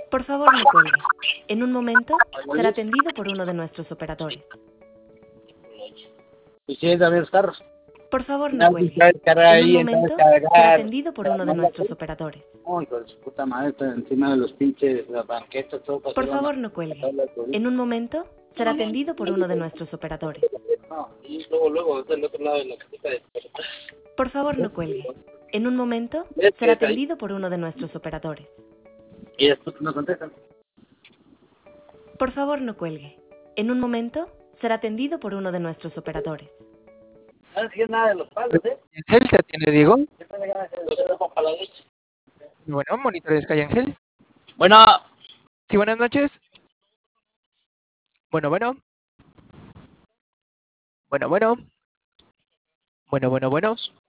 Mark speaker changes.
Speaker 1: Por favor, no cuelgue. En un momento será atendido por uno de nuestros operadores.
Speaker 2: Y sí, también los carros.
Speaker 1: Por favor, no
Speaker 2: No,
Speaker 1: cuelgue.
Speaker 2: cargar
Speaker 1: En un
Speaker 2: ahí,
Speaker 1: momento
Speaker 2: cargar.
Speaker 1: será atendido por uno de nuestros operadores.
Speaker 2: Oh, hijo de su puta madre, está encima de los pinches, las banquetas, todo para
Speaker 1: Por
Speaker 2: hacer
Speaker 1: favor,
Speaker 2: una-
Speaker 1: no cuelgue. En un momento será atendido por uno de nuestros operadores.
Speaker 2: No, y luego, del otro lado de la casita de...
Speaker 1: Por favor, no cuelgue. En un momento
Speaker 2: ¿Ves que
Speaker 1: será
Speaker 2: es ahí?
Speaker 1: atendido por uno de nuestros operadores.
Speaker 2: Y después no contestan.
Speaker 1: Por favor, no cuelgue. En un momento será atendido por uno de nuestros operadores.
Speaker 2: No es nada de los palos, ¿eh?
Speaker 3: Ángel, ¿te atiende Diego?
Speaker 2: Los dejamos para la leche.
Speaker 3: Bueno, monitores Calle Ángel.
Speaker 2: Bueno,
Speaker 3: Sí, buenas noches. Bueno, bueno. Bueno, bueno. Bueno, bueno, bueno.